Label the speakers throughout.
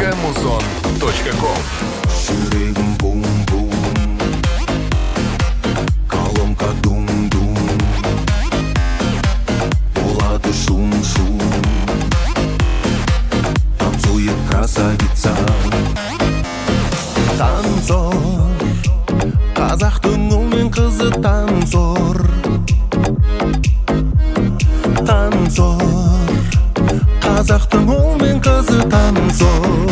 Speaker 1: muzon.com.
Speaker 2: Жүрегім бум-бум, колонка дум-дум, болады шум-шум, танцует красавица. Танцор, қазақтың ұл мен қызы танцор. Танцор, қазақтың ұл мен қызы танцор.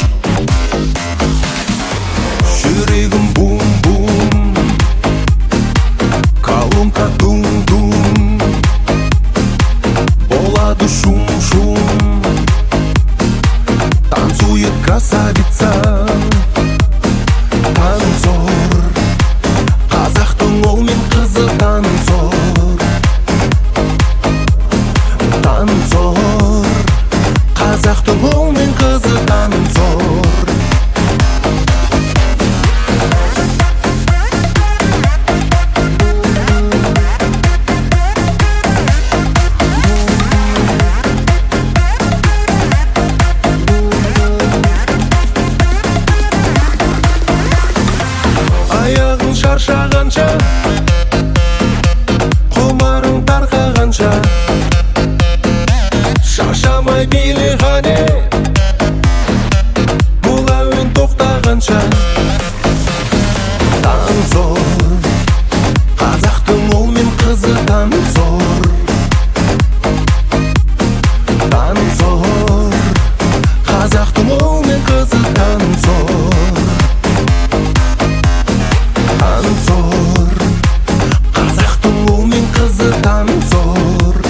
Speaker 2: Жүрегім бум-бум, колонка дум-дум, болады шум-шум, танцует красавица. Танцор, қазақтың ұл мен қызы танцор. Танцор, қазақтың ұл мен қызы танцор. Аяғың шаршағанша, құмарың тарқағанша, шаршамай биле ғане, бұл әуен тоқтағанша. Танцор, қазақтың ұл мен қызы танцор. Танцор, қазақтың ұл мен қызы танцор. Танцор, қазақтың ұл мен қызы танцор.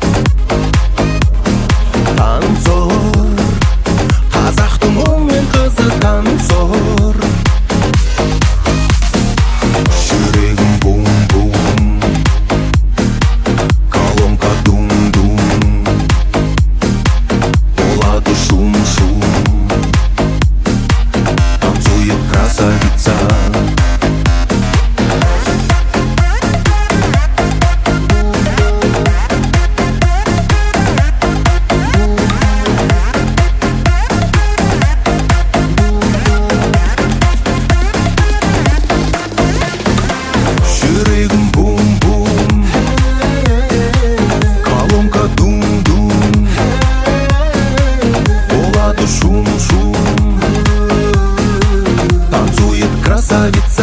Speaker 2: Танцор, қазақтың ұл мен қызы танцор. Жүрегім бум-бум, колонка дум-дум, болады шум-шум, танцует красавица. Жүрегім бум-бум, колонка дум-дум, болады шум-шум, танцует красавица.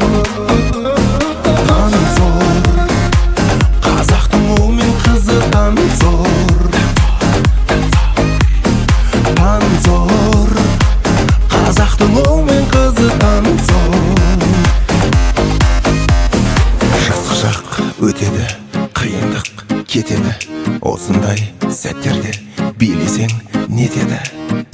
Speaker 2: Танцор, қазақтың ұл мен қызы танцор. Танцор, қазақтың ұл мен қызы танцор. Жасық жақ өтеді, қиындық кетеді, осындай сәттерде билесең нетеді.